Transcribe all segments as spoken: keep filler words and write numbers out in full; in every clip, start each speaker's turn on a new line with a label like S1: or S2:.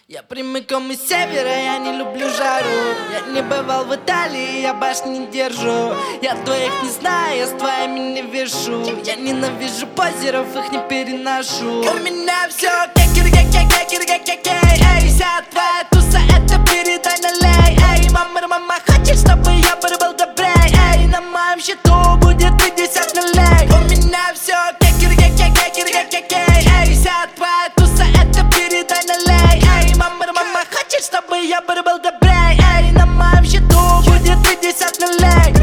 S1: Я прямиком из севера, я не люблю жару. Я не бывал в Италии, я башни не держу. Я твоих не знаю, я с твоими не вешу. Я ненавижу позеров, их не переношу. У меня все кекер-кекер-кекер-кекер. Эй, вся твоя туса, это передай налей. Эй, мама, мама, хочет, чтобы я был добрей. Эй, на моем счету будет пятьдесят нулей. У меня все кекер-кекер-кекер-кекер. Эй, вся твоя туса, это передай налей. Эй, мама, мама, хочет, чтобы я был добрей. Эй, на моем счету будет пятьдесят нулей.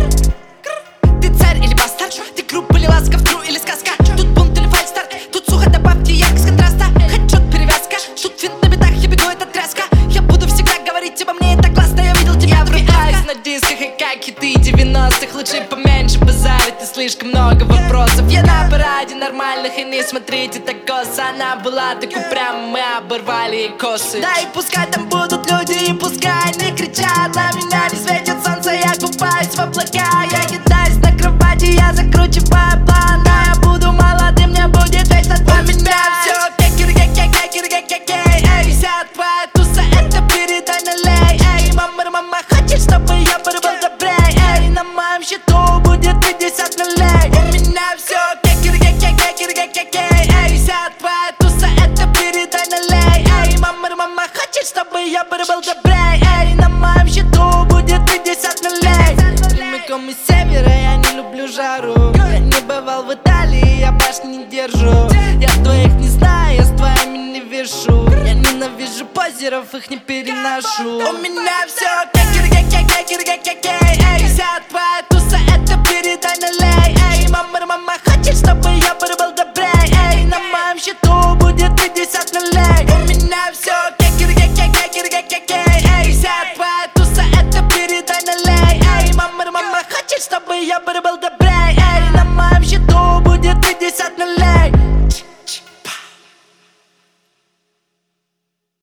S1: Ты царь или бастард? Ты груб или ласков, тру или сказка? Тут бунт или фальстарт? Тут сухо, добавьте яркость контраста. Хэдшот, перевязка, тут финт на битах, я бегу, это тряска. Я буду всегда говорить обо мне, это классно, я видел тебя в реальность. На дисках и как хиты девяностых. Лучше поменьше базарить, ты слишком много вопросов. Я на параде нормальных, и не смотрите так косо. Она была так упряма, мы оборвали ей косы. Да и пускай там будут люди, и пускай они кричат. На меня не светит солнце, я купаюсь в облака. Я кидаюсь на кровати, я закручиваю план. А я буду молодым, мне будет вечно. У меня все кекер-кекер-кекер-кекер. Эй, вся твоя туса, это передай налей. Эй, мама, мама, хочет, чтобы я был добрей. Эй, на моем счету будет пятьдесят нулей. У меня все кекер-кекер-кекер-кекер. Эй, вся твоя туса, это передай налей. Эй, мама, мама, хочет, чтобы я был добрей. Эй, на моем счету будет пятьдесят нулей. Прямиком из севера, я не люблю жару. Я не бывал в Италии, я башни не держу. Я твоих не знаю, я с твоими не вешу. Я ненавижу позеров, их не переношу. У меня все кекер-кекер-кекер-кекер. Эй, вся твоя туса, это передай налей. Эй, мама, мама, хочет, чтобы я был добрей. Эй, на моем счету будет пятьдесят нулей. У меня все кекер-кекер-кекер-кекер. Эй, вся твоя туса, это передай налей. Эй, мама, мама, хочет, чтобы я был добрей.